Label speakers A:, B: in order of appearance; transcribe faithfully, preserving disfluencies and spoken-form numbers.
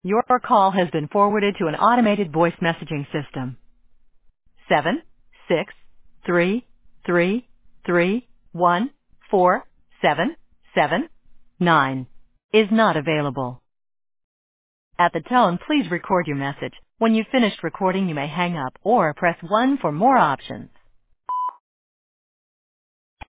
A: Your call has been forwarded to an automated voice messaging system. Seven, six, three, three, three, one, four, seven, seven, nine is not available. At the tone, please record your message. When you've finished recording, you may hang up or press one for more options.